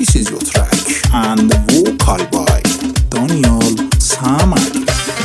This is your track and vocal by Daniel Samadi.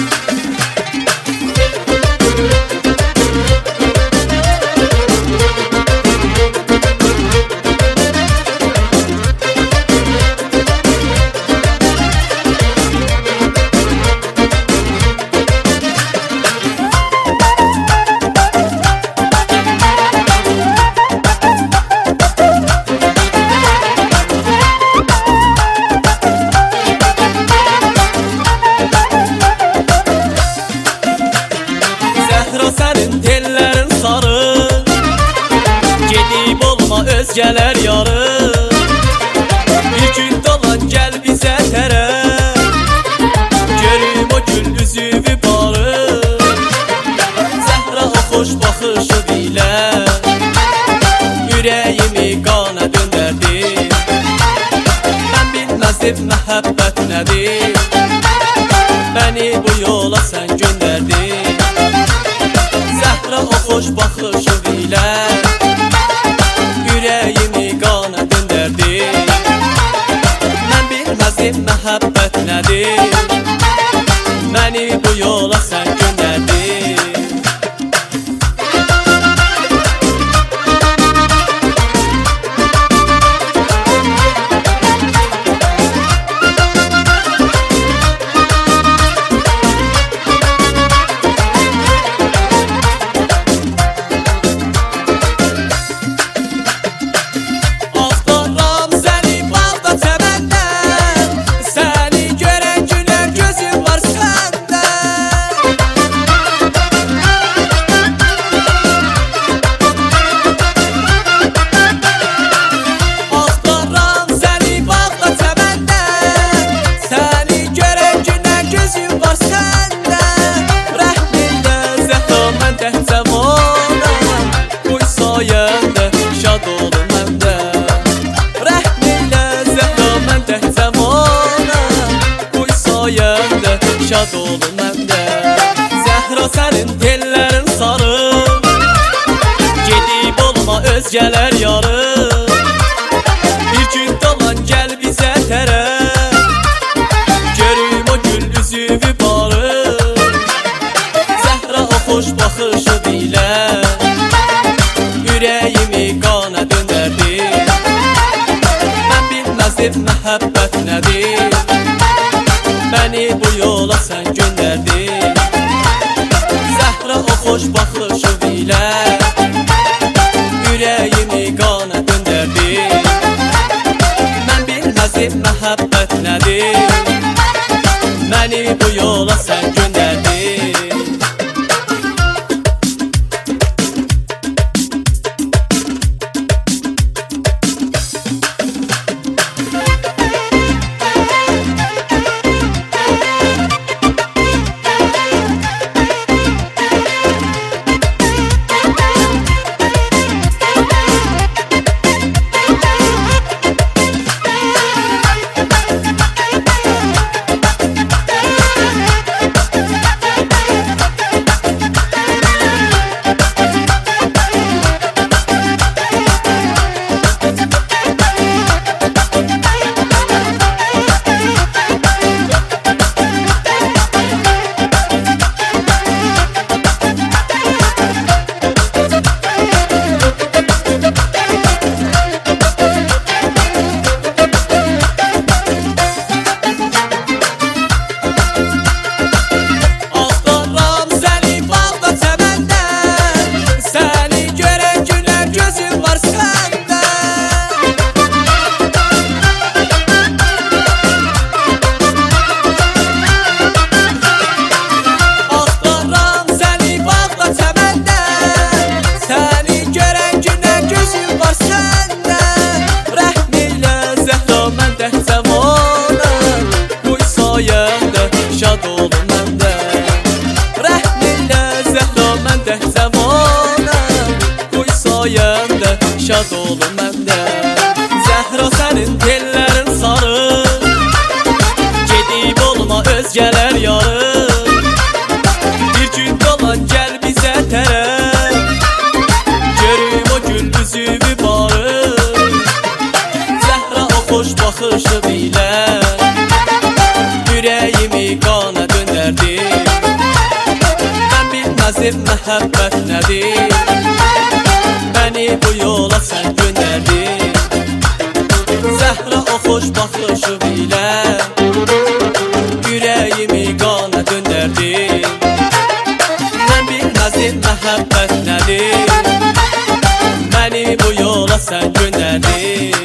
Özgələr yarı bir gün dolan gəl bizə tərəf, görüm o gül üzüvü barı. Zəhra o xoş baxışı ilə ürəyimi qana döndərdi. Mən bilməzdim məhəbbət nədir, məni bu yola sən göndərdin. Zəhra o xoş baxışı ilə ürəyimi qana döndərdi. Mən bilməzdim məhəbbət nədir, məni bu yola sən göndərdin. Şad olun məndə, Zəhra sənin tellərin sarı, gedib olma özgələr yarı. Bir gün dolan gəl bizə tərəf, görüm o gül üzüvü barı. Zəhra o xoş baxışı ilə ürəyimi qana döndərdi. Mən bilməzdim məhəbbət nədir, məni bu yola sən göndərdin. Zəhra o xoş baxışı ilə ürəyimi qana döndərdi. Mən bilməzdim məhəbbət nədir, məni bu yola sən göndərdin. Şad olun məndə, Zəhra sənin tellərin sarı, gedib olma özgələr yarı. Bir gün dolan gəl bizə tərəf, görüm o gül üzüvü barı. Zəhra o xoş bax bilməzdim məhəbbət nədir. Məni bu yola sən göndərdin. Zəhra o xoş baxışıq ilə ürəyimi qana döndərdin. Mən bilməzdim məhəbbət nədir. Məni bu yola sən göndərdin.